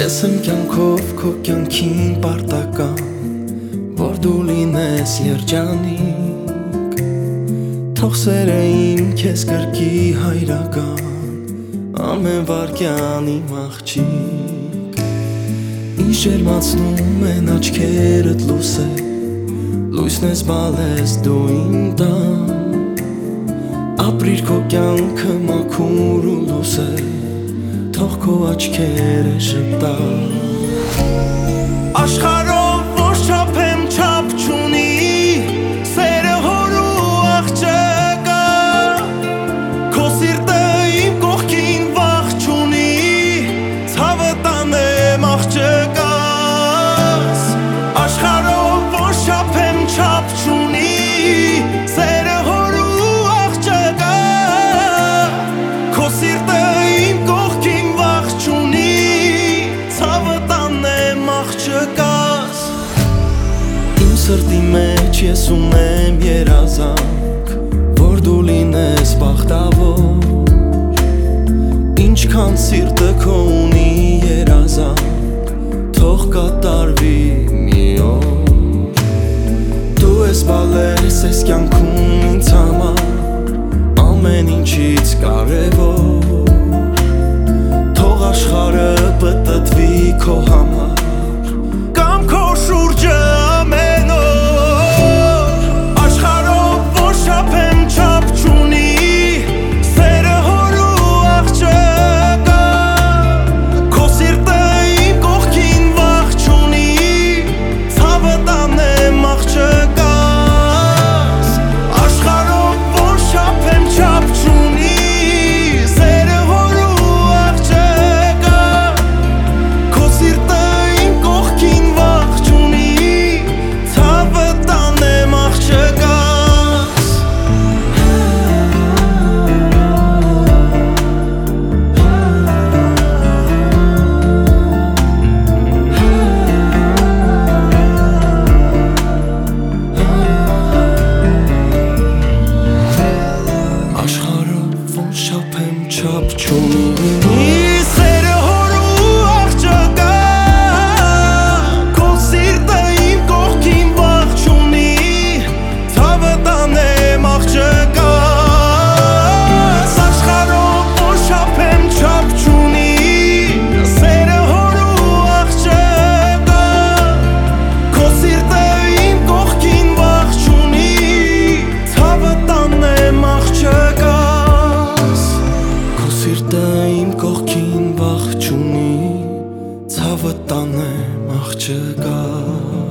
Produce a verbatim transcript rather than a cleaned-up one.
Ես եմ կյանքով քո կյանքին պարտական, որ դու լինես երջանիկ, թող սերը իմ քեզ կրկի հայրական, ամեն վարկյան իմ աղջիկ։ Ինչ ջերմացնում են աչքերդ լուսե, լույսն ես բալես դու իմ տան, ապրիր քո կյանքը մաքուր ու լուսե, թող քո աչքերը շպտան։ Աշխարհով ոչ չափ եմ չափ չունի, սերը հոր ու աղջկա, քո սիրտը իմ կողքին վախ չունի, ցավը տանեմ աղջկաս։ Աշխարհով ոչ չափ եմ չափ չունի, սերը հոր ու աղջկա, քո սիրտը իմ կողքին Իմ սրտի մեջ ես ունեմ երազանք, որ դու լինես բախտավոր, ինչքան սիրտը քո ունի երազանք, թող կատարվի մի օր։ Դու ես բալես ես կյանքում ինձ համար, ամեն ինչից կարևոր, թող աշխարհը պտտվի քո համար, կամ քո շուրջը ամեն օր։ Աշխարհով ոչ չափ եմ չափ չունի, սերը հոր ու աղջկա, քո սիրտը իմ կողքին վախ չունի, ցավը տանեմ աղջկաս։ Աշխարհով ոչ չափ եմ չափ չունի, սերը հոր ու աղջկա, քո սիրտը իմ կողքին վախ չունի, ցավը տանեմ աղջկաս։ Աշխարհով ոչ չափ եմ չափ չունի, սերը հոր ու աղջկա, քո սիրտը իմ կողքին վախ չունի, ցավը տանեմ աղջկաս։ Աշխարհով ոչ չափ եմ չափ չունի, սերը հոր ու աղջկա, քո սիրտը իմ կողքին վախ չունի, ցավը տանեմ աղջկաս։ Քո սիրտը իմ կողքին վախ չունի, ցավը տանեմ աղջկաս։